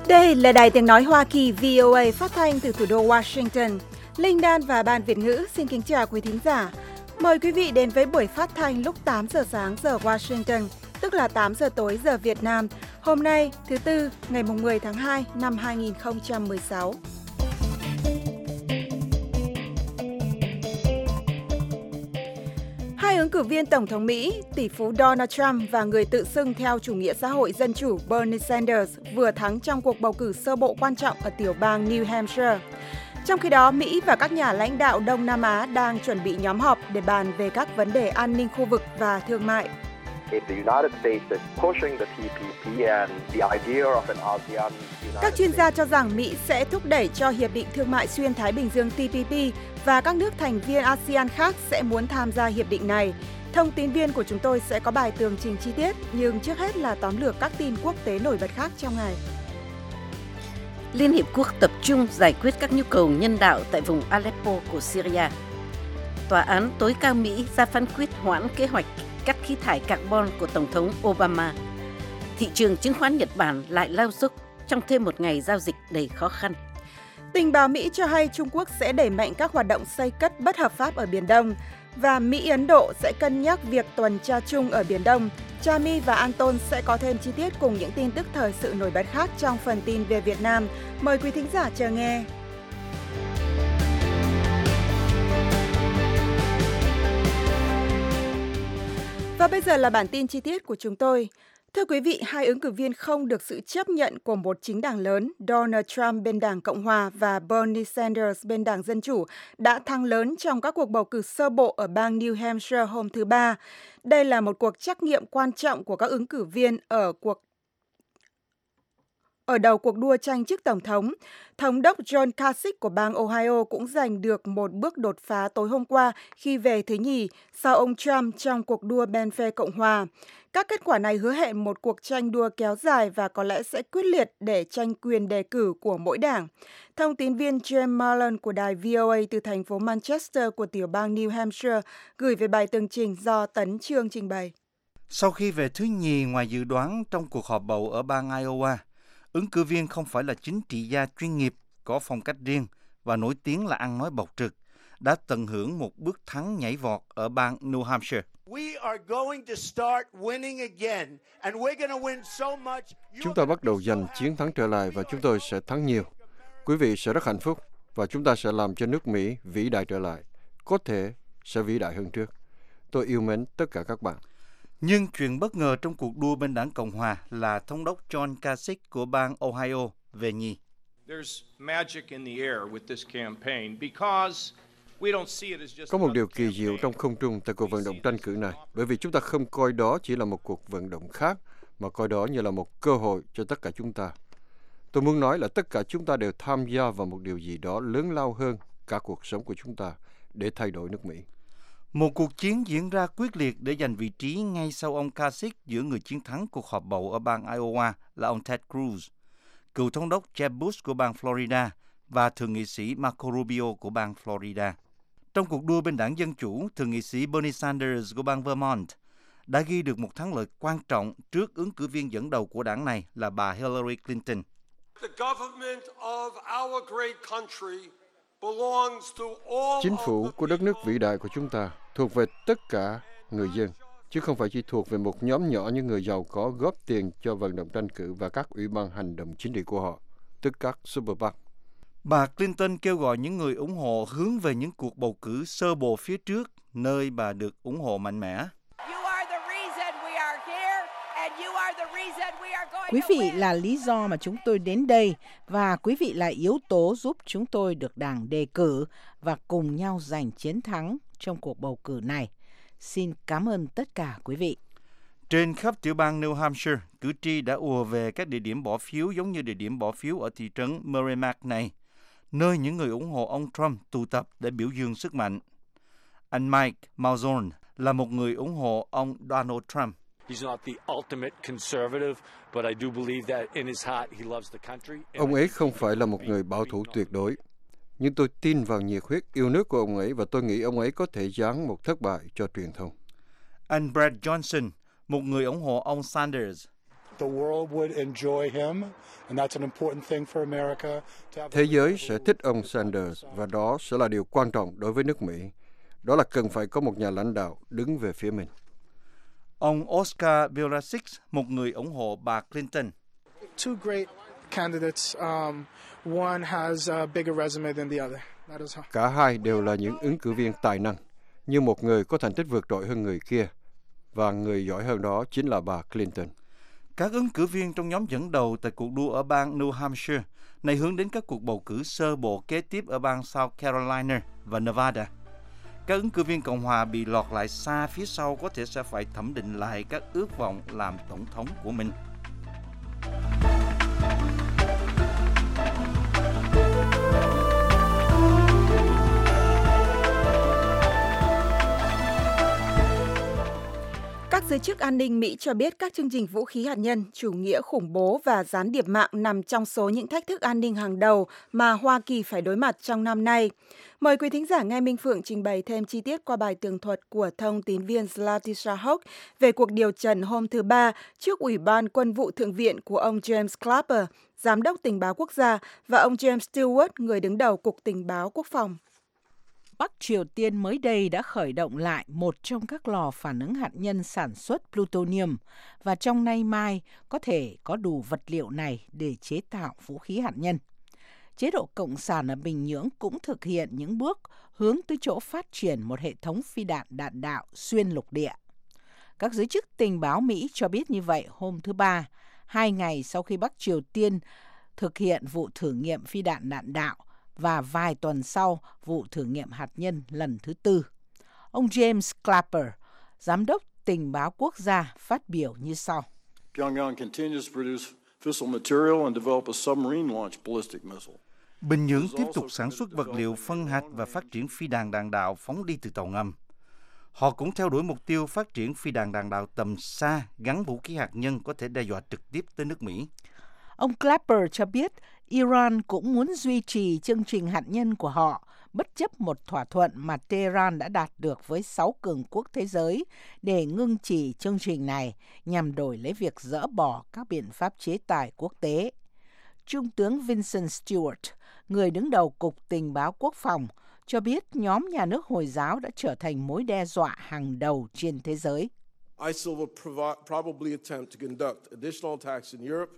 Đây là Đài Tiếng Nói Hoa Kỳ VOA phát thanh từ thủ đô Washington. Linh Đan và Ban Việt ngữ xin kính chào quý thính giả. Mời quý vị đến với buổi phát thanh lúc 8 giờ sáng giờ Washington, tức là 8 giờ tối giờ Việt Nam. Hôm nay, thứ Tư, ngày 10 tháng 2 năm 2016. Hai ứng cử viên Tổng thống Mỹ, tỷ phú Donald Trump và người tự xưng theo chủ nghĩa xã hội dân chủ Bernie Sanders vừa thắng trong cuộc bầu cử sơ bộ quan trọng ở tiểu bang New Hampshire. Trong khi đó, Mỹ và các nhà lãnh đạo Đông Nam Á đang chuẩn bị nhóm họp để bàn về các vấn đề an ninh khu vực và thương mại. Các chuyên gia cho rằng Mỹ sẽ thúc đẩy cho Hiệp định Thương mại Xuyên Thái Bình Dương TPP và các nước thành viên ASEAN khác sẽ muốn tham gia hiệp định này. Thông tin viên của chúng tôi sẽ có bài tường trình chi tiết, nhưng trước hết là tóm lược các tin quốc tế nổi bật khác trong ngày. Liên Hiệp Quốc tập trung giải quyết các nhu cầu nhân đạo tại vùng Aleppo của Syria. Tòa án tối cao Mỹ ra phán quyết hoãn kế hoạch cắt khí thải carbon của Tổng thống Obama. Thị trường chứng khoán Nhật Bản lại lao dốc trong thêm một ngày giao dịch đầy khó khăn. Tình báo Mỹ cho hay Trung Quốc sẽ đẩy mạnh các hoạt động xây cất bất hợp pháp ở Biển Đông và Mỹ-Ấn Độ sẽ cân nhắc việc tuần tra chung ở Biển Đông. Chami và Anton sẽ có thêm chi tiết cùng những tin tức thời sự nổi bật khác trong phần tin về Việt Nam. Mời quý thính giả chờ nghe. Và bây giờ là bản tin chi tiết của chúng tôi. Thưa quý vị, hai ứng cử viên không được sự chấp nhận của một chính đảng lớn, Donald Trump bên Đảng Cộng Hòa và Bernie Sanders bên Đảng Dân Chủ, đã thắng lớn trong các cuộc bầu cử sơ bộ ở bang New Hampshire hôm thứ Ba. Đây là một cuộc trắc nghiệm quan trọng của các ứng cử viên ở đầu cuộc đua tranh chức Tổng thống. Thống đốc John Kasich của bang Ohio cũng giành được một bước đột phá tối hôm qua khi về thứ nhì sau ông Trump trong cuộc đua bên phe Cộng Hòa. Các kết quả này hứa hẹn một cuộc tranh đua kéo dài và có lẽ sẽ quyết liệt để tranh quyền đề cử của mỗi đảng. Thông tín viên James Marlon của đài VOA từ thành phố Manchester của tiểu bang New Hampshire gửi về bài tường trình do Tấn Chương trình bày. Sau khi về thứ nhì ngoài dự đoán trong cuộc họp bầu ở bang Iowa, ứng cử viên không phải là chính trị gia chuyên nghiệp, có phong cách riêng và nổi tiếng là ăn nói bộc trực, đã tận hưởng một bước thắng nhảy vọt ở bang New Hampshire. Chúng ta bắt đầu giành chiến thắng trở lại và chúng tôi sẽ thắng nhiều. Quý vị sẽ rất hạnh phúc và chúng ta sẽ làm cho nước Mỹ vĩ đại trở lại. Có thể sẽ vĩ đại hơn trước. Tôi yêu mến tất cả các bạn. Nhưng chuyện bất ngờ trong cuộc đua bên Đảng Cộng Hòa là thống đốc John Kasich của bang Ohio về nhì. Có một điều kỳ diệu trong không trung tại cuộc vận động tranh cử này, bởi vì chúng ta không coi đó chỉ là một cuộc vận động khác, mà coi đó như là một cơ hội cho tất cả chúng ta. Tôi muốn nói là tất cả chúng ta đều tham gia vào một điều gì đó lớn lao hơn cả cuộc sống của chúng ta để thay đổi nước Mỹ. Một cuộc chiến diễn ra quyết liệt để giành vị trí ngay sau ông Kasich giữa người chiến thắng cuộc họp bầu ở bang Iowa là ông Ted Cruz, cựu thống đốc Jeb Bush của bang Florida và thượng nghị sĩ Marco Rubio của bang Florida. Trong cuộc đua bên Đảng Dân Chủ, thượng nghị sĩ Bernie Sanders của bang Vermont đã ghi được một thắng lợi quan trọng trước ứng cử viên dẫn đầu của đảng này là bà Hillary Clinton. Chính phủ của đất nước vĩ đại của chúng ta thuộc về tất cả người dân, chứ không phải chỉ thuộc về một nhóm nhỏ những người giàu có góp tiền cho vận động tranh cử và các ủy ban hành động chính trị của họ, tức các Super PAC. Bà Clinton kêu gọi những người ủng hộ hướng về những cuộc bầu cử sơ bộ phía trước, nơi bà được ủng hộ mạnh mẽ. Quý vị là lý do mà chúng tôi đến đây và quý vị là yếu tố giúp chúng tôi được Đảng đề cử và cùng nhau giành chiến thắng trong cuộc bầu cử này. Xin cảm ơn tất cả quý vị. Trên khắp tiểu bang New Hampshire, cử tri đã ùa về các địa điểm bỏ phiếu giống như địa điểm bỏ phiếu ở thị trấn Merrimack này, nơi những người ủng hộ ông Trump tụ tập để biểu dương sức mạnh. Anh Mike Malzorn là một người ủng hộ ông Donald Trump. Ông ấy không phải là một người bảo thủ tuyệt đối, nhưng tôi tin vào nhiệt huyết yêu nước của ông ấy và tôi nghĩ ông ấy có thể giáng một thất bại cho truyền thông. Anh Brad Johnson, một người ủng hộ ông Sanders. Thế giới sẽ thích ông Sanders và đó sẽ là điều quan trọng đối với nước Mỹ. Đó là cần phải có một nhà lãnh đạo đứng về phía mình. Ông Oscar Villasik, một người ủng hộ bà Clinton. Two great candidates. One has a bigger resume than the other. That is how. Cả hai đều là những ứng cử viên tài năng, nhưng một người có thành tích vượt trội hơn người kia, và người giỏi hơn đó chính là bà Clinton. Các ứng cử viên trong nhóm dẫn đầu tại cuộc đua ở bang New Hampshire này hướng đến các cuộc bầu cử sơ bộ kế tiếp ở bang South Carolina và Nevada. Các ứng cử viên Cộng hòa bị lọt lại xa phía sau có thể sẽ phải thẩm định lại các ước vọng làm tổng thống của mình. Các giới chức an ninh Mỹ cho biết các chương trình vũ khí hạt nhân, chủ nghĩa khủng bố và gián điệp mạng nằm trong số những thách thức an ninh hàng đầu mà Hoa Kỳ phải đối mặt trong năm nay. Mời quý thính giả nghe Minh Phượng trình bày thêm chi tiết qua bài tường thuật của thông tín viên Zlatisa Hoke về cuộc điều trần hôm thứ Ba trước Ủy ban Quân vụ Thượng viện của ông James Clapper, Giám đốc Tình báo Quốc gia, và ông James Stewart, người đứng đầu Cục Tình báo Quốc phòng. Bắc Triều Tiên mới đây đã khởi động lại một trong các lò phản ứng hạt nhân sản xuất plutonium và trong nay mai có thể có đủ vật liệu này để chế tạo vũ khí hạt nhân. Chế độ Cộng sản ở Bình Nhưỡng cũng thực hiện những bước hướng tới chỗ phát triển một hệ thống phi đạn đạn đạo xuyên lục địa. Các giới chức tình báo Mỹ cho biết như vậy hôm thứ Ba, 2 ngày sau khi Bắc Triều Tiên thực hiện vụ thử nghiệm phi đạn đạn đạo và vài tuần sau vụ thử nghiệm hạt nhân lần thứ 4. Ông James Clapper, Giám đốc Tình báo Quốc gia, phát biểu như sau. Pyongyang continues to produce fissile material and develop a submarine-launched ballistic missile. Bình Nhưỡng tiếp tục sản xuất vật liệu phân hạch và phát triển phi đạn đạn đạo phóng đi từ tàu ngầm. Họ cũng theo đuổi mục tiêu phát triển phi đạn đạn đạo tầm xa gắn vũ khí hạt nhân có thể đe dọa trực tiếp tới nước Mỹ. Ông Clapper cho biết Iran cũng muốn duy trì chương trình hạt nhân của họ, bất chấp một thỏa thuận mà Tehran đã đạt được với 6 cường quốc thế giới để ngưng trì chương trình này nhằm đổi lấy việc dỡ bỏ các biện pháp chế tài quốc tế. Trung tướng Vincent Stewart, người đứng đầu Cục Tình báo Quốc phòng, cho biết nhóm nhà nước Hồi giáo đã trở thành mối đe dọa hàng đầu trên thế giới. ISIL will probably attempt to conduct additional attacks in Europe.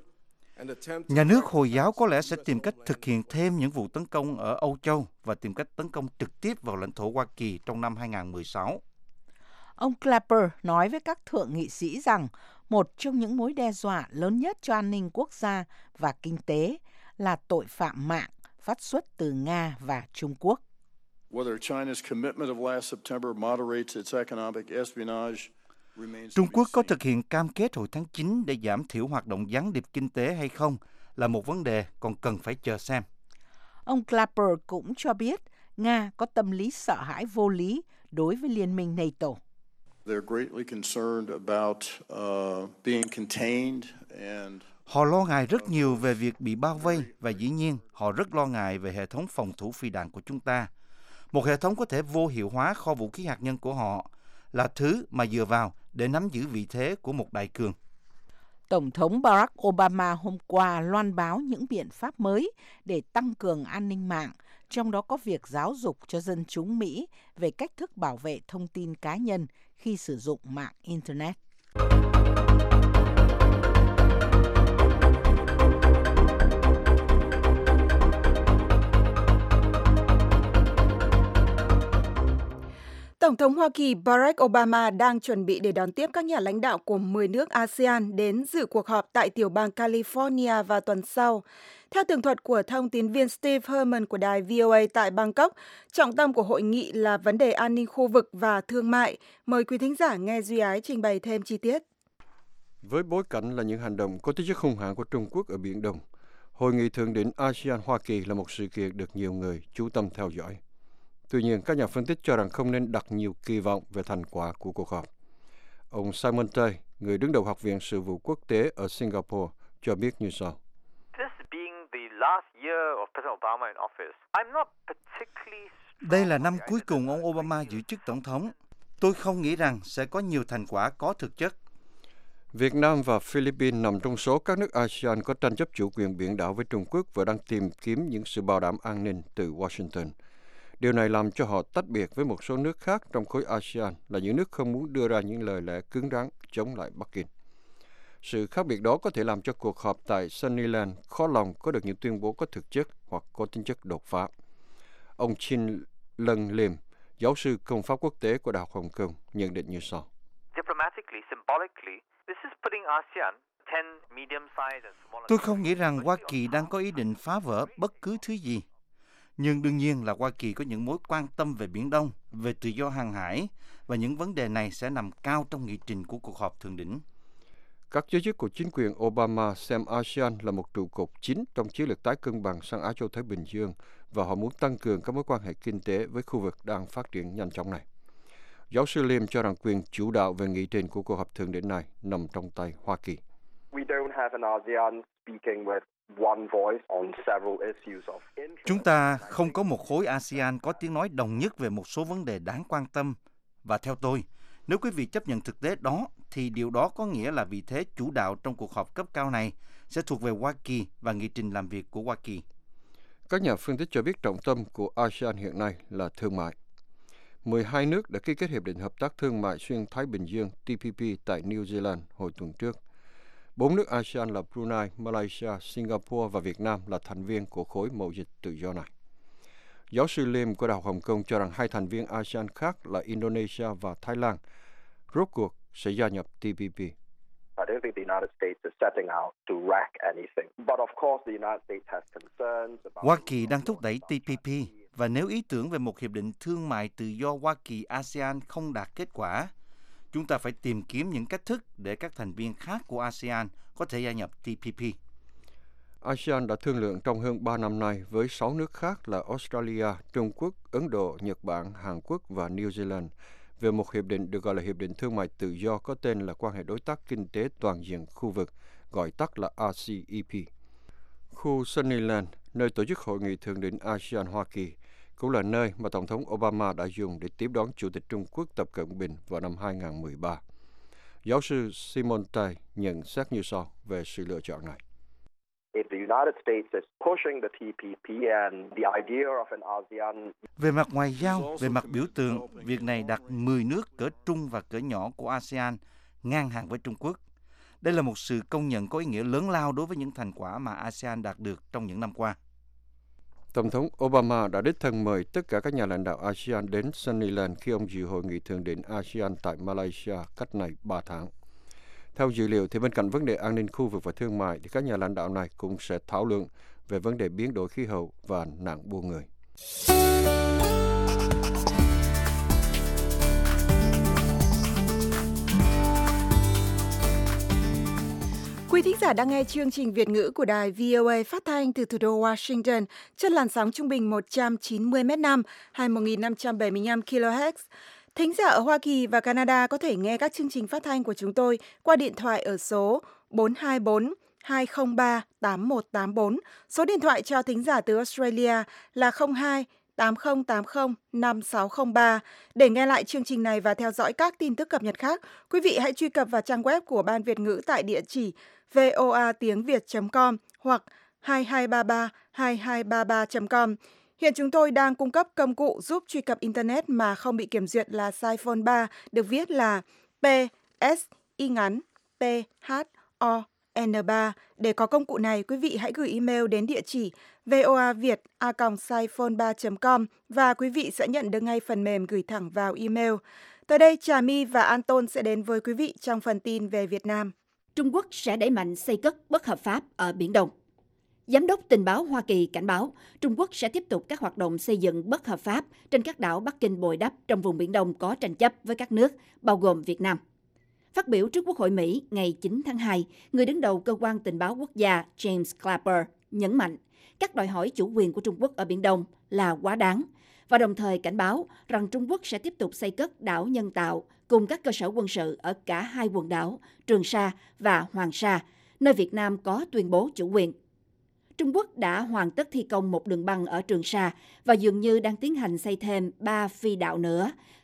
Nhà nước Hồi giáo có lẽ sẽ tìm cách thực hiện thêm những vụ tấn công ở Âu Châu và tìm cách tấn công trực tiếp vào lãnh thổ Hoa Kỳ trong năm 2016. Ông Clapper nói với các thượng nghị sĩ rằng một trong những mối đe dọa lớn nhất cho an ninh quốc gia và kinh tế là tội phạm mạng phát xuất từ Nga và Trung Quốc. Whether China's commitment of last September moderates its economic espionage. Trung Quốc có thực hiện cam kết hồi tháng 9 để giảm thiểu hoạt động gián điệp kinh tế hay không là một vấn đề còn cần phải chờ xem. Ông Clapper cũng cho biết Nga có tâm lý sợ hãi vô lý đối với Liên minh NATO. Họ lo ngại rất nhiều về việc bị bao vây và dĩ nhiên họ rất lo ngại về hệ thống phòng thủ phi đạn của chúng ta. Một hệ thống có thể vô hiệu hóa kho vũ khí hạt nhân của họ là thứ mà dựa vào để nắm giữ vị thế của một đại cường. Tổng thống Barack Obama hôm qua loan báo những biện pháp mới để tăng cường an ninh mạng, trong đó có việc giáo dục cho dân chúng Mỹ về cách thức bảo vệ thông tin cá nhân khi sử dụng mạng Internet. Tổng thống Hoa Kỳ Barack Obama đang chuẩn bị để đón tiếp các nhà lãnh đạo của 10 nước ASEAN đến dự cuộc họp tại tiểu bang California vào tuần sau. Theo tường thuật của thông tín viên Steve Herman của đài VOA tại Bangkok, trọng tâm của hội nghị là vấn đề an ninh khu vực và thương mại. Mời quý thính giả nghe Duy Ái trình bày thêm chi tiết. Với bối cảnh là những hành động có tính chất hung hãn của Trung Quốc ở Biển Đông, Hội nghị thượng đỉnh ASEAN-Hoa Kỳ là một sự kiện được nhiều người chú tâm theo dõi. Tuy nhiên, các nhà phân tích cho rằng không nên đặt nhiều kỳ vọng về thành quả của cuộc họp. Ông Simon Tay, người đứng đầu Học viện Sự vụ Quốc tế ở Singapore, cho biết như sau. Đây là năm cuối cùng ông Obama giữ chức tổng thống. Tôi không nghĩ rằng sẽ có nhiều thành quả có thực chất. Việt Nam và Philippines nằm trong số các nước ASEAN có tranh chấp chủ quyền biển đảo với Trung Quốc và đang tìm kiếm những sự bảo đảm an ninh từ Washington. Điều này làm cho họ tách biệt với một số nước khác trong khối ASEAN là những nước không muốn đưa ra những lời lẽ cứng rắn chống lại Bắc Kinh. Sự khác biệt đó có thể làm cho cuộc họp tại Sunnyland khó lòng có được những tuyên bố có thực chất hoặc có tính chất đột phá. Ông Chin Lân Lim, giáo sư công pháp quốc tế của Đại học Hồng Kông, nhận định như sau. Tôi không nghĩ rằng Hoa Kỳ đang có ý định phá vỡ bất cứ thứ gì. Nhưng đương nhiên là Hoa Kỳ có những mối quan tâm về Biển Đông, về tự do hàng hải, và những vấn đề này sẽ nằm cao trong nghị trình của cuộc họp thượng đỉnh. Các giới chức của chính quyền Obama xem ASEAN là một trụ cột chính trong chiến lược tái cân bằng sang Á Châu Thái Bình Dương và họ muốn tăng cường các mối quan hệ kinh tế với khu vực đang phát triển nhanh chóng này. Giáo sư Lim cho rằng quyền chủ đạo về nghị trình của cuộc họp thượng đỉnh này nằm trong tay Hoa Kỳ. Chúng ta không có một khối ASEAN có tiếng nói đồng nhất về một số vấn đề đáng quan tâm. Và theo tôi, nếu quý vị chấp nhận thực tế đó, thì điều đó có nghĩa là vị thế chủ đạo trong cuộc họp cấp cao này sẽ thuộc về Hoa Kỳ và nghị trình làm việc của Hoa Kỳ. Các nhà phân tích cho biết trọng tâm của ASEAN hiện nay là thương mại. 12 nước đã ký kết Hiệp định Hợp tác Thương mại Xuyên Thái Bình Dương TPP tại New Zealand hồi tuần trước. 4 nước ASEAN là Brunei, Malaysia, Singapore và Việt Nam là thành viên của khối mậu dịch tự do này. Giáo sư Lim của Đại học Hồng Kông cho rằng hai thành viên ASEAN khác là Indonesia và Thái Lan rốt cuộc sẽ gia nhập TPP. Hoa Kỳ đang thúc đẩy TPP, và nếu ý tưởng về một hiệp định thương mại tự do Hoa Kỳ-ASEAN không đạt kết quả, chúng ta phải tìm kiếm những cách thức để các thành viên khác của ASEAN có thể gia nhập TPP. ASEAN đã thương lượng trong hơn 3 năm nay với 6 nước khác là Australia, Trung Quốc, Ấn Độ, Nhật Bản, Hàn Quốc và New Zealand về một hiệp định được gọi là Hiệp định Thương mại Tự do có tên là Quan hệ Đối tác Kinh tế Toàn diện khu vực, gọi tắt là RCEP. Khu Sunnyland, nơi tổ chức hội nghị thượng đỉnh ASEAN-Hoa Kỳ, cũng là nơi mà Tổng thống Obama đã dùng để tiếp đón Chủ tịch Trung Quốc Tập Cận Bình vào năm 2013. Giáo sư Simon Tay nhận xét như sau về sự lựa chọn này. Về mặt ngoại giao, về mặt biểu tượng, việc này đặt 10 nước cỡ trung và cỡ nhỏ của ASEAN ngang hàng với Trung Quốc. Đây là một sự công nhận có ý nghĩa lớn lao đối với những thành quả mà ASEAN đạt được trong những năm qua. Tổng thống Obama đã đích thân mời tất cả các nhà lãnh đạo ASEAN đến Sunnyland khi ông dự hội nghị thượng đỉnh ASEAN tại Malaysia cách này 3 tháng. Theo dữ liệu, thì bên cạnh vấn đề an ninh khu vực và thương mại, thì các nhà lãnh đạo này cũng sẽ thảo luận về vấn đề biến đổi khí hậu và nạn buôn người. Quý thính giả đang nghe chương trình Việt ngữ của đài VOA phát thanh từ thủ đô Washington trên làn sóng trung bình 190 m/5 hay 1.575 kHz. Thính giả ở Hoa Kỳ và Canada có thể nghe các chương trình phát thanh của chúng tôi qua điện thoại ở số 424 203 8184. Số điện thoại cho thính giả từ Australia là 02 8080 5603. Để nghe lại chương trình này và theo dõi các tin tức cập nhật khác, quý vị hãy truy cập vào trang web của Ban Việt ngữ tại địa chỉ voatiếngviet.com hoặc 22332233.com. Hiện chúng tôi đang cung cấp công cụ giúp truy cập Internet mà không bị kiểm duyệt là Siphon 3, được viết là PSY_PHON3. Để có công cụ này, quý vị hãy gửi email đến địa chỉ voaviet@siphon3.com và quý vị sẽ nhận được ngay phần mềm gửi thẳng vào email. Tới đây, Trà My và Anton sẽ đến với quý vị trong phần tin về Việt Nam. Trung Quốc sẽ đẩy mạnh xây cất bất hợp pháp ở Biển Đông. Giám đốc tình báo Hoa Kỳ cảnh báo Trung Quốc sẽ tiếp tục các hoạt động xây dựng bất hợp pháp trên các đảo Bắc Kinh bồi đắp trong vùng Biển Đông có tranh chấp với các nước, bao gồm Việt Nam. Phát biểu trước Quốc hội Mỹ ngày 9 tháng 2, người đứng đầu Cơ quan Tình báo Quốc gia James Clapper nhấn mạnh các đòi hỏi chủ quyền của Trung Quốc ở Biển Đông là quá đáng và đồng thời cảnh báo rằng Trung Quốc sẽ tiếp tục xây cất đảo nhân tạo cùng các cơ sở quân sự ở cả hai quần đảo Trường Sa và Hoàng Sa, nơi Việt Nam có tuyên bố chủ quyền. Trung Quốc đã hoàn tất thi công một đường băng ở Trường Sa và dường như đang tiến hành xây thêm 3 phi đạo nữa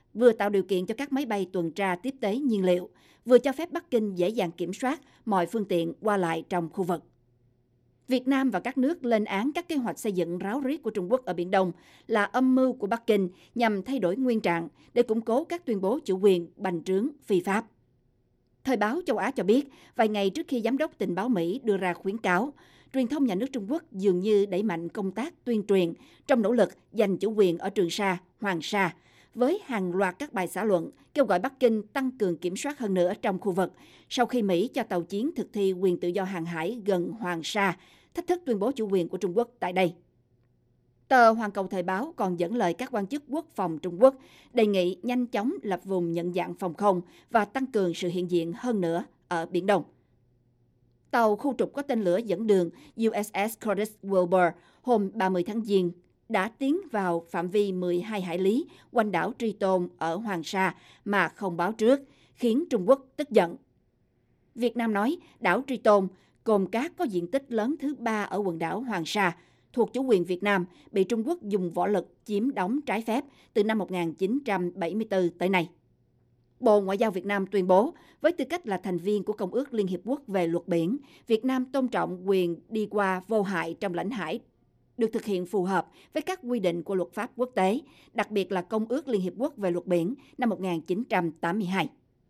vừa tạo điều kiện cho các máy bay tuần tra tiếp tế nhiên liệu, vừa cho phép Bắc Kinh dễ dàng kiểm soát mọi phương tiện qua lại trong khu vực. Việt Nam và các nước lên án các kế hoạch xây dựng ráo riết của Trung Quốc ở Biển Đông là âm mưu của Bắc Kinh nhằm thay đổi nguyên trạng để củng cố các tuyên bố chủ quyền bành trướng phi pháp. Thời báo Châu Á cho biết, vài ngày trước khi Giám đốc Tình báo Mỹ đưa ra khuyến cáo, truyền thông nhà nước Trung Quốc dường như đẩy mạnh công tác tuyên truyền trong nỗ lực giành chủ quyền ở Trường Sa, Hoàng Sa, với hàng loạt các bài xã luận kêu gọi Bắc Kinh tăng cường kiểm soát hơn nữa trong khu vực, sau khi Mỹ cho tàu chiến thực thi quyền tự do hàng hải gần Hoàng Sa, thách thức tuyên bố chủ quyền của Trung Quốc tại đây. Tờ Hoàn Cầu Thời báo còn dẫn lời các quan chức quốc phòng Trung Quốc đề nghị nhanh chóng lập vùng nhận dạng phòng không và tăng cường sự hiện diện hơn nữa ở Biển Đông. Tàu khu trục có tên lửa dẫn đường USS Curtis Wilbur hôm 30 tháng Giêng đã tiến vào phạm vi 12 hải lý quanh đảo Triton ở Hoàng Sa mà không báo trước, khiến Trung Quốc tức giận. Việt Nam nói đảo Triton, cồn cát có diện tích lớn thứ 3 ở quần đảo Hoàng Sa, thuộc chủ quyền Việt Nam, bị Trung Quốc dùng võ lực chiếm đóng trái phép từ năm 1974 tới nay. Bộ Ngoại giao Việt Nam tuyên bố, với tư cách là thành viên của Công ước Liên Hiệp Quốc về luật biển, Việt Nam tôn trọng quyền đi qua vô hại trong lãnh hải được thực hiện phù hợp với các quy định của luật pháp quốc tế, đặc biệt là Công ước Liên Hiệp Quốc về luật biển năm 1982.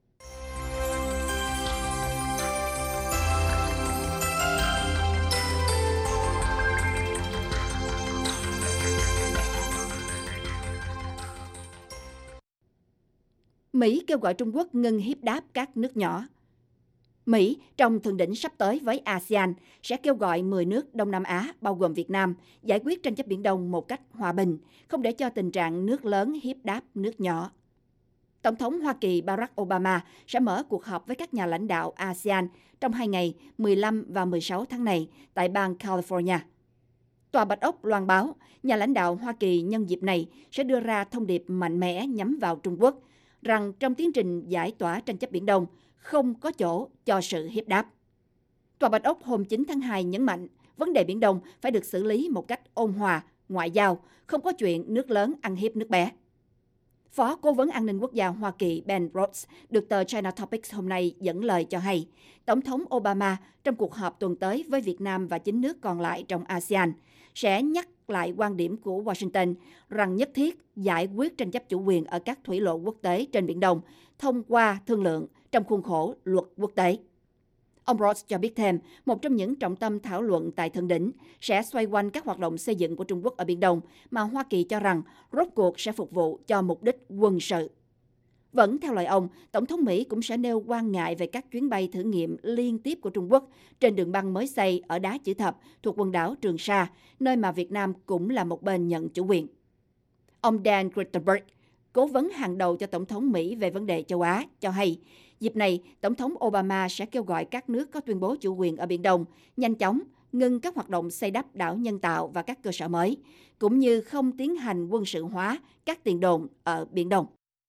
Mỹ kêu gọi Trung Quốc ngừng hiếp đáp các nước nhỏ. Mỹ, trong thượng đỉnh sắp tới với ASEAN, sẽ kêu gọi 10 nước Đông Nam Á, bao gồm Việt Nam, giải quyết tranh chấp Biển Đông một cách hòa bình, không để cho tình trạng nước lớn hiếp đáp nước nhỏ. Tổng thống Hoa Kỳ Barack Obama sẽ mở cuộc họp với các nhà lãnh đạo ASEAN trong 2 ngày 15 và 16 tháng này tại bang California. Tòa Bạch Ốc loan báo, nhà lãnh đạo Hoa Kỳ nhân dịp này sẽ đưa ra thông điệp mạnh mẽ nhắm vào Trung Quốc, rằng trong tiến trình giải tỏa tranh chấp Biển Đông không có chỗ cho sự hiếp đáp. Tòa Bạch Ốc hôm 9 tháng 2 nhấn mạnh vấn đề Biển Đông phải được xử lý một cách ôn hòa, ngoại giao, không có chuyện nước lớn ăn hiếp nước bé. Phó Cố vấn An ninh Quốc gia Hoa Kỳ Ben Rhodes được tờ China Topics hôm nay dẫn lời cho hay, Tổng thống Obama trong cuộc họp tuần tới với Việt Nam và 9 nước còn lại trong ASEAN sẽ nhắc lại quan điểm của Washington rằng nhất thiết giải quyết tranh chấp chủ quyền ở các thủy lộ quốc tế trên Biển Đông thông qua thương lượng trong khuôn khổ luật quốc tế. Ông Rhodes cho biết thêm, một trong những trọng tâm thảo luận tại thượng đỉnh sẽ xoay quanh các hoạt động xây dựng của Trung Quốc ở Biển Đông mà Hoa Kỳ cho rằng rốt cuộc sẽ phục vụ cho mục đích quân sự. Vẫn theo lời ông, Tổng thống Mỹ cũng sẽ nêu quan ngại về các chuyến bay thử nghiệm liên tiếp của Trung Quốc trên đường băng mới xây ở đá chữ thập thuộc quần đảo Trường Sa, nơi mà Việt Nam cũng là một bên nhận chủ quyền. Ông Dan Grittenberg, cố vấn hàng đầu cho Tổng thống Mỹ về vấn đề châu Á, cho hay, dịp này, Tổng thống Obama sẽ kêu gọi các nước có tuyên bố chủ quyền ở Biển Đông nhanh chóng ngừng các hoạt động xây đắp đảo nhân tạo và các cơ sở mới, cũng như không tiến hành quân sự hóa các tiền đồn ở Biển Đông.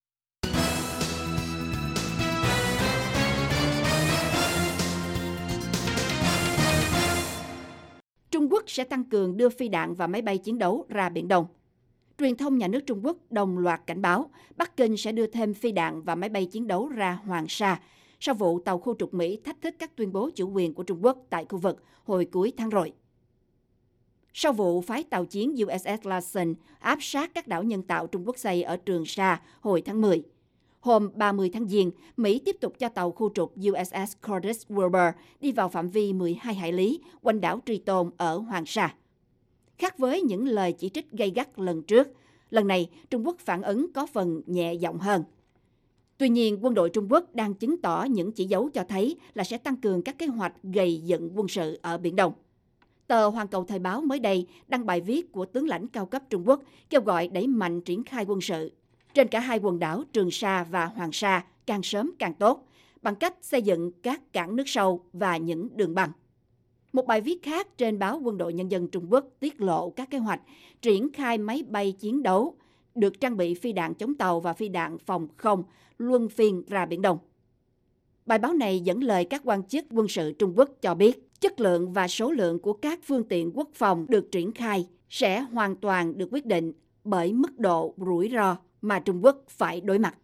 Trung Quốc sẽ tăng cường đưa phi đạn và máy bay chiến đấu ra Biển Đông. Truyền thông nhà nước Trung Quốc đồng loạt cảnh báo Bắc Kinh sẽ đưa thêm phi đạn và máy bay chiến đấu ra Hoàng Sa sau vụ tàu khu trục Mỹ thách thức các tuyên bố chủ quyền của Trung Quốc tại khu vực hồi cuối tháng rồi. Sau vụ phái tàu chiến USS Larsen áp sát các đảo nhân tạo Trung Quốc xây ở Trường Sa hồi tháng 10, hôm 30 tháng Giêng, Mỹ tiếp tục cho tàu khu trục USS Curtis Wilbur đi vào phạm vi 12 hải lý quanh đảo Triton ở Hoàng Sa. Khác với những lời chỉ trích gay gắt lần trước, lần này Trung Quốc phản ứng có phần nhẹ giọng hơn. Tuy nhiên, quân đội Trung Quốc đang chứng tỏ những chỉ dấu cho thấy là sẽ tăng cường các kế hoạch gầy dựng quân sự ở Biển Đông. Tờ Hoàn Cầu Thời báo mới đây đăng bài viết của tướng lãnh cao cấp Trung Quốc kêu gọi đẩy mạnh triển khai quân sự trên cả hai quần đảo Trường Sa và Hoàng Sa càng sớm càng tốt, bằng cách xây dựng các cảng nước sâu và những đường băng. Một bài viết khác trên báo Quân đội Nhân dân Trung Quốc tiết lộ các kế hoạch triển khai máy bay chiến đấu được trang bị phi đạn chống tàu và phi đạn phòng không luân phiên ra Biển Đông. Bài báo này dẫn lời các quan chức quân sự Trung Quốc cho biết chất lượng và số lượng của các phương tiện quốc phòng được triển khai sẽ hoàn toàn được quyết định bởi mức độ rủi ro mà Trung Quốc phải đối mặt.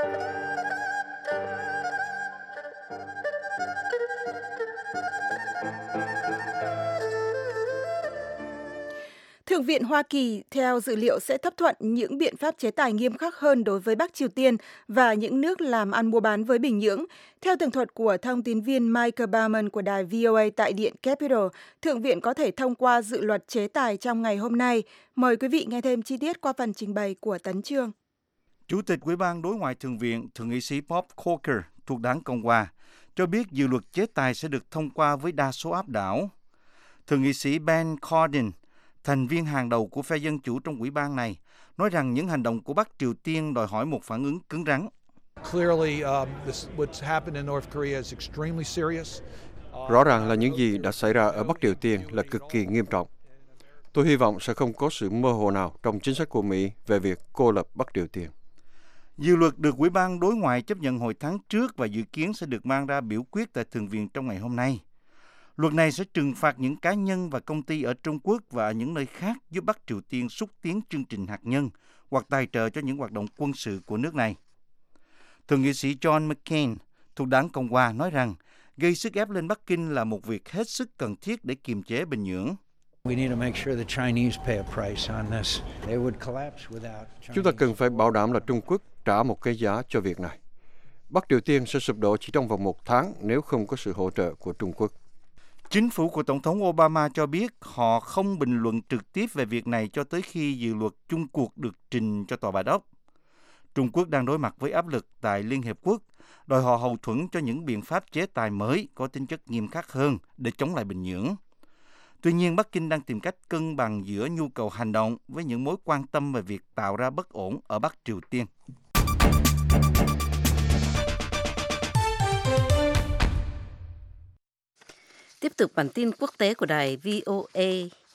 Thượng viện Hoa Kỳ, theo dự liệu, sẽ chấp thuận những biện pháp chế tài nghiêm khắc hơn đối với Bắc Triều Tiên và những nước làm ăn mua bán với Bình Nhưỡng. Theo tường thuật của thông tin viên Michael Bauman của đài VOA tại Điện Capitol, Thượng viện có thể thông qua dự luật chế tài trong ngày hôm nay. Mời quý vị nghe thêm chi tiết qua phần trình bày của Tấn Chương. Chủ tịch Ủy ban Đối ngoại Thượng viện, Thượng nghị sĩ Bob Corker thuộc đảng Cộng hòa cho biết dự luật chế tài sẽ được thông qua với đa số áp đảo. Thượng nghị sĩ Ben Cardin, thành viên hàng đầu của phe Dân chủ trong ủy ban này, nói rằng những hành động của Bắc Triều Tiên đòi hỏi một phản ứng cứng rắn. Rõ ràng là những gì đã xảy ra ở Bắc Triều Tiên là cực kỳ nghiêm trọng. Tôi hy vọng sẽ không có sự mơ hồ nào trong chính sách của Mỹ về việc cô lập Bắc Triều Tiên. Dự luật được Ủy ban Đối ngoại chấp nhận hồi tháng trước và dự kiến sẽ được mang ra biểu quyết tại Thượng viện trong ngày hôm nay. Luật này sẽ trừng phạt những cá nhân và công ty ở Trung Quốc và những nơi khác giúp Bắc Triều Tiên xúc tiến chương trình hạt nhân hoặc tài trợ cho những hoạt động quân sự của nước này. Thượng nghị sĩ John McCain thuộc đảng Cộng hòa nói rằng gây sức ép lên Bắc Kinh là một việc hết sức cần thiết để kiềm chế Bình Nhưỡng. Chúng ta cần phải bảo đảm là Trung Quốc trả một cái giá cho việc này. Bắc Triều Tiên sẽ sụp đổ chỉ trong vòng 1 tháng nếu không có sự hỗ trợ của Trung Quốc. Chính phủ của Tổng thống Obama cho biết họ không bình luận trực tiếp về việc này cho tới khi dự luật chung cuộc được trình cho Tòa Bạch Ốc. Trung Quốc đang đối mặt với áp lực tại Liên Hiệp Quốc, đòi họ hậu thuẫn cho những biện pháp chế tài mới có tính chất nghiêm khắc hơn để chống lại Bình Nhưỡng. Tuy nhiên, Bắc Kinh đang tìm cách cân bằng giữa nhu cầu hành động với những mối quan tâm về việc tạo ra bất ổn ở Bắc Triều Tiên. Tiếp tục bản tin quốc tế của đài VOA.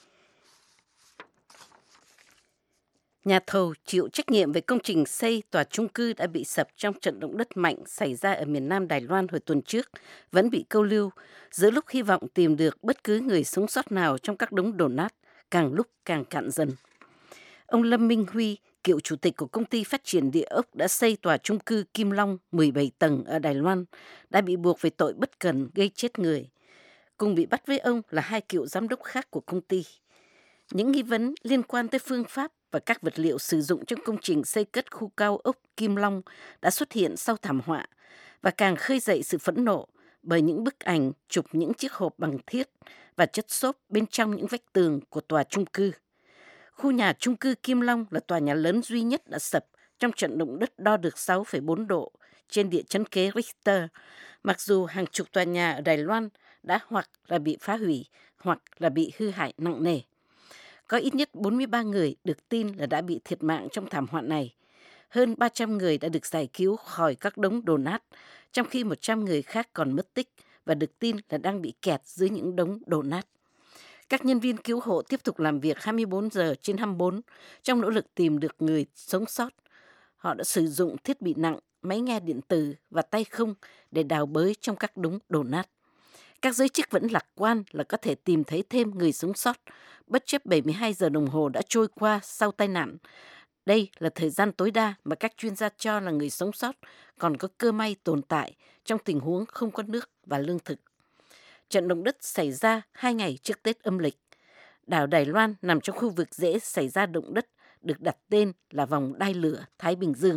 Nhà thầu chịu trách nhiệm về công trình xây tòa chung cư đã bị sập trong trận động đất mạnh xảy ra ở miền Nam Đài Loan hồi tuần trước vẫn bị câu lưu, giữa lúc hy vọng tìm được bất cứ người sống sót nào trong các đống đổ nát, càng lúc càng cạn dần. Ông Lâm Minh Huy, cựu chủ tịch của công ty phát triển địa ốc đã xây tòa chung cư Kim Long 17 tầng ở Đài Loan, đã bị buộc về tội bất cần gây chết người. Cùng bị bắt với ông là 2 cựu giám đốc khác của công ty. Những nghi vấn liên quan tới phương pháp và các vật liệu sử dụng trong công trình xây cất khu cao ốc Kim Long đã xuất hiện sau thảm họa và càng khơi dậy sự phẫn nộ bởi những bức ảnh chụp những chiếc hộp bằng thiết và chất xốp bên trong những vách tường của tòa chung cư. Khu nhà chung cư Kim Long là tòa nhà lớn duy nhất đã sập trong trận động đất đo được 6,4 độ trên địa chấn kế Richter, mặc dù hàng chục tòa nhà ở Đài Loan đã hoặc là bị phá hủy hoặc là bị hư hại nặng nề. Có ít nhất 43 người được tin là đã bị thiệt mạng trong thảm họa này. Hơn 300 người đã được giải cứu khỏi các đống đổ nát, trong khi 100 người khác còn mất tích và được tin là đang bị kẹt dưới những đống đổ nát. Các nhân viên cứu hộ tiếp tục làm việc 24 giờ trên 24 trong nỗ lực tìm được người sống sót. Họ đã sử dụng thiết bị nặng, máy nghe điện tử và tay không để đào bới trong các đống đổ nát. Các giới chức vẫn lạc quan là có thể tìm thấy thêm người sống sót, bất chấp 72 giờ đồng hồ đã trôi qua sau tai nạn. Đây là thời gian tối đa mà các chuyên gia cho là người sống sót còn có cơ may tồn tại trong tình huống không có nước và lương thực. Trận động đất xảy ra 2 ngày trước Tết âm lịch. Đảo Đài Loan nằm trong khu vực dễ xảy ra động đất, được đặt tên là vòng đai lửa Thái Bình Dương.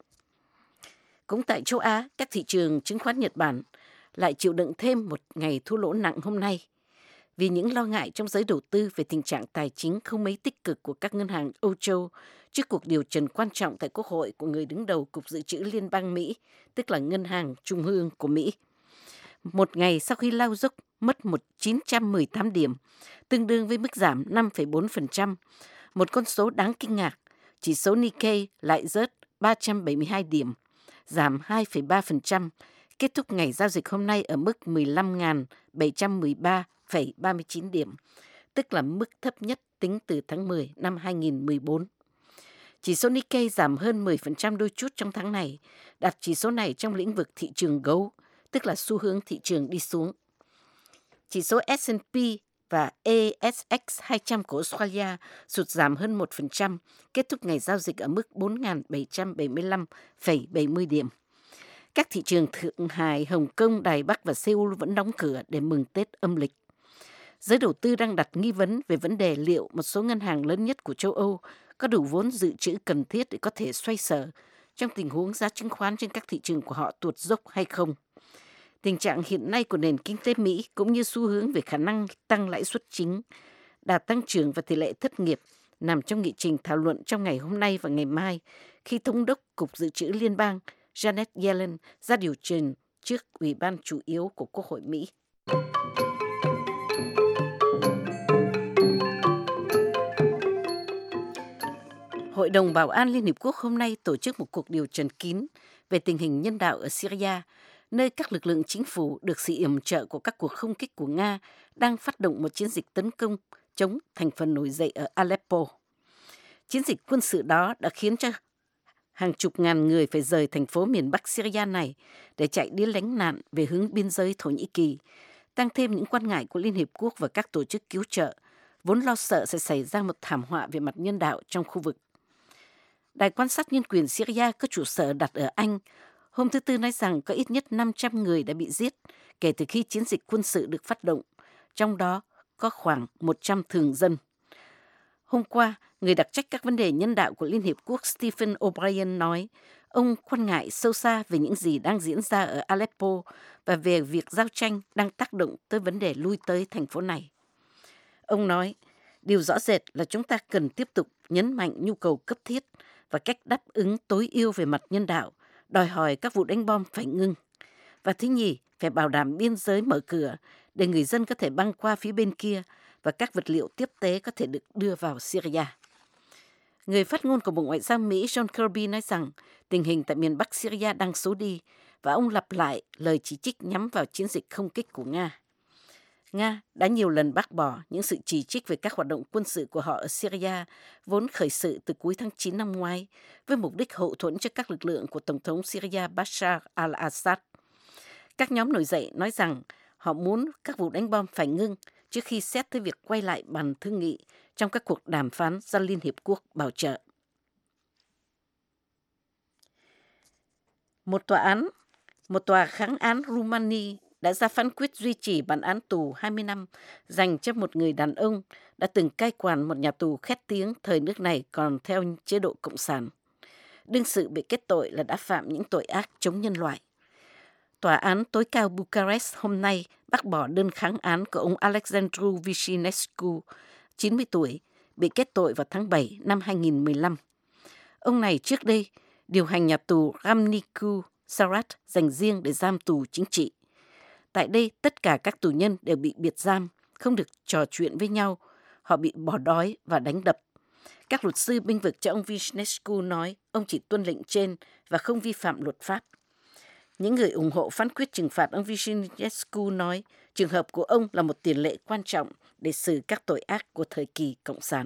Cũng tại châu Á, các thị trường chứng khoán Nhật Bản lại chịu đựng thêm một ngày thua lỗ nặng hôm nay, vì những lo ngại trong giới đầu tư về tình trạng tài chính không mấy tích cực của các ngân hàng Âu Châu trước cuộc điều trần quan trọng tại Quốc hội của người đứng đầu Cục Dự trữ Liên bang Mỹ, tức là Ngân hàng Trung ương của Mỹ. Một ngày sau khi lao dốc mất 918 điểm, tương đương với mức giảm 5,4%, một con số đáng kinh ngạc, chỉ số Nikkei lại rớt 372 điểm, giảm 2,3%, kết thúc ngày giao dịch hôm nay ở mức 15.713,39 điểm, tức là mức thấp nhất tính từ tháng 10 năm 2014. Chỉ số Nikkei giảm hơn 10% đôi chút trong tháng này, đặt chỉ số này trong lĩnh vực thị trường gấu, tức là xu hướng thị trường đi xuống. Chỉ số S&P và ASX 200 của Australia sụt giảm hơn 1%, kết thúc ngày giao dịch ở mức 4.775,70 điểm. Các thị trường Thượng Hải, Hồng Kông, Đài Bắc và Seoul vẫn đóng cửa để mừng Tết âm lịch. Giới đầu tư đang đặt nghi vấn về vấn đề liệu một số ngân hàng lớn nhất của châu Âu có đủ vốn dự trữ cần thiết để có thể xoay sở trong tình huống giá chứng khoán trên các thị trường của họ tuột dốc hay không. Tình trạng hiện nay của nền kinh tế Mỹ cũng như xu hướng về khả năng tăng lãi suất chính, đà tăng trưởng và tỷ lệ thất nghiệp nằm trong nghị trình thảo luận trong ngày hôm nay và ngày mai khi Thống đốc Cục Dự trữ Liên bang Janet Yellen ra điều trình trước Ủy ban chủ yếu của Quốc hội Mỹ. Hội đồng Bảo an Liên Hiệp Quốc hôm nay tổ chức một cuộc điều trần kín về tình hình nhân đạo ở Syria, nơi các lực lượng chính phủ được sự yểm trợ của các cuộc không kích của Nga đang phát động một chiến dịch tấn công chống thành phần nổi dậy ở Aleppo. Chiến dịch quân sự đó đã khiến cho hàng chục ngàn người phải rời thành phố miền Bắc Syria này để chạy đi lánh nạn về hướng biên giới Thổ Nhĩ Kỳ, tăng thêm những quan ngại của Liên Hiệp Quốc và các tổ chức cứu trợ, vốn lo sợ sẽ xảy ra một thảm họa về mặt nhân đạo trong khu vực. Đài quan sát nhân quyền Syria có trụ sở đặt ở Anh, hôm thứ Tư nói rằng có ít nhất 500 người đã bị giết kể từ khi chiến dịch quân sự được phát động, trong đó có khoảng 100 thường dân. Hôm qua, người đặc trách các vấn đề nhân đạo của Liên Hiệp Quốc Stephen O'Brien nói ông quan ngại sâu xa về những gì đang diễn ra ở Aleppo và về việc giao tranh đang tác động tới vấn đề lui tới thành phố này. Ông nói, điều rõ rệt là chúng ta cần tiếp tục nhấn mạnh nhu cầu cấp thiết và cách đáp ứng tối ưu về mặt nhân đạo, đòi hỏi các vụ đánh bom phải ngưng. Và thứ nhì, phải bảo đảm biên giới mở cửa để người dân có thể băng qua phía bên kia và các vật liệu tiếp tế có thể được đưa vào Syria. Người phát ngôn của Bộ Ngoại giao Mỹ John Kirby nói rằng tình hình tại miền Bắc Syria đang xấu đi và ông lặp lại lời chỉ trích nhắm vào chiến dịch không kích của Nga. Nga đã nhiều lần bác bỏ những sự chỉ trích về các hoạt động quân sự của họ ở Syria, vốn khởi sự từ cuối tháng 9 năm ngoái, với mục đích hậu thuẫn cho các lực lượng của Tổng thống Syria Bashar al-Assad. Các nhóm nổi dậy nói rằng họ muốn các vụ đánh bom phải ngưng trước khi xét tới việc quay lại bàn thương nghị trong các cuộc đàm phán do Liên Hiệp Quốc bảo trợ. Một tòa kháng án Rumani đã ra phán quyết duy trì bản án tù 20 năm dành cho một người đàn ông đã từng cai quản một nhà tù khét tiếng thời nước này còn theo chế độ Cộng sản. Đương sự bị kết tội là đã phạm những tội ác chống nhân loại. Tòa án tối cao Bucharest hôm nay bác bỏ đơn kháng án của ông Alexandru Vișinescu, 90 tuổi, bị kết tội vào tháng 7 năm 2015. Ông này trước đây điều hành nhà tù Râmnicu Sarat dành riêng để giam tù chính trị. Tại đây, tất cả các tù nhân đều bị biệt giam, không được trò chuyện với nhau, họ bị bỏ đói và đánh đập. Các luật sư bênh vực cho ông Vișinescu nói ông chỉ tuân lệnh trên và không vi phạm luật pháp. Những người ủng hộ phán quyết trừng phạt ông Vișinescu nói trường hợp của ông là một tiền lệ quan trọng để xử các tội ác của thời kỳ Cộng sản.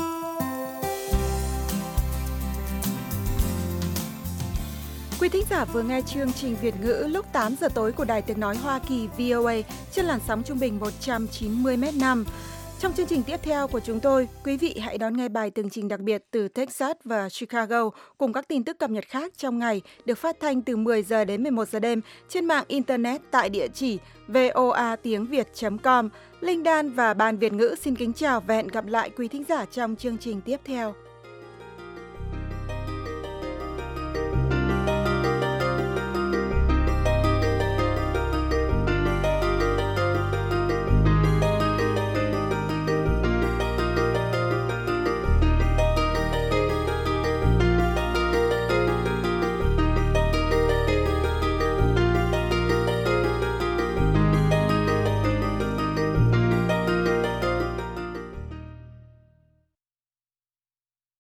Quý thính giả vừa nghe chương trình Việt ngữ lúc 8 giờ tối của Đài Tiếng Nói Hoa Kỳ VOA trên làn sóng trung bình 190 m/s. Trong chương trình tiếp theo của chúng tôi, quý vị hãy đón nghe bài tường trình đặc biệt từ Texas và Chicago cùng các tin tức cập nhật khác trong ngày được phát thanh từ 10 giờ đến 11 giờ đêm trên mạng Internet tại địa chỉ voatiengviet.com. Linh Đan và Ban Việt ngữ xin kính chào và hẹn gặp lại quý thính giả trong chương trình tiếp theo.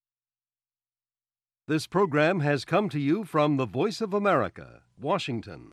This program has come to you from the Voice of America, Washington.